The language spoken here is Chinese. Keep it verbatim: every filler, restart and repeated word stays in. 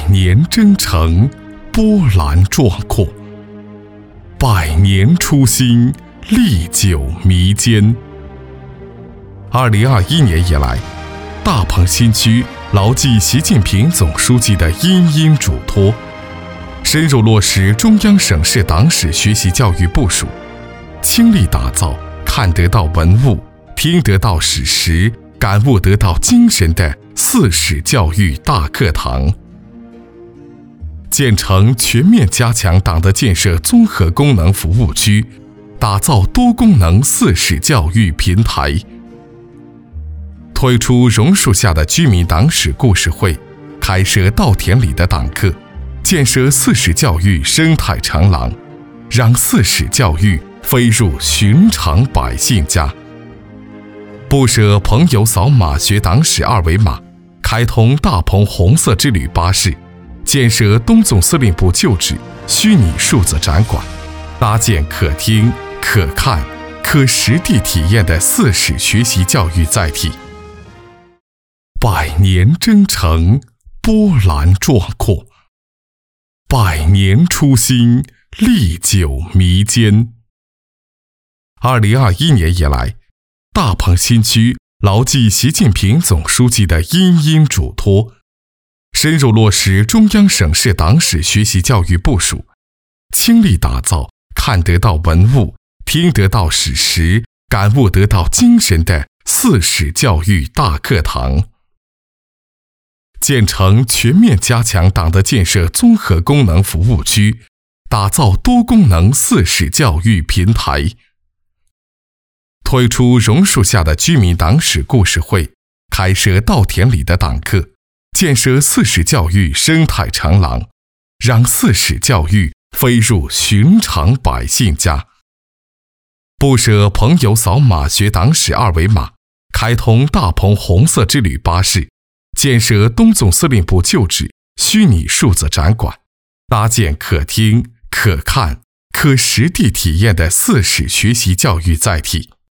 年征程，波澜壮阔；百年初心，历久弥坚。二零二一年以来，大鹏新区牢记习近平总书记的殷殷嘱托，深入落实中央省市党史学习教育部署，倾力打造看得到文物、听得到史实、感悟得到精神的四史教育大课堂，建成全面加强党的建设综合功能服务区，打造多功能四史教育平台，推出榕树下的居民党史故事会，开设稻田里的党课，建设四史教育生态长廊，让四史教育飞入寻常百姓家。不舍朋友扫码学党史二维码，开通大鹏红色之旅巴士，建设东总司令部旧址虚拟数字展馆，搭建可听、可看、可实地体验的四史学习教育载体。百年征程，波澜壮阔；百年初心，历久弥坚。二零二一年以来，大鹏新区牢记习近平总书记的殷殷嘱托，深入落实中央省市党史学习教育部署，倾力打造看得到文物、听得到史实、感悟得到精神的四史教育大课堂，建成全面加强党的建设综合功能服务区，打造多功能四史教育平台，推出榕树下的居民党史故事会，开设稻田里的党课，建设四史教育生态长廊，让四史教育飞入寻常百姓家。不舍朋友扫码学党史二维码，开通大鹏红色之旅巴士，建设东总司令部旧址虚拟数字展馆，搭建可听、可看、可实地体验的四史学习教育载体。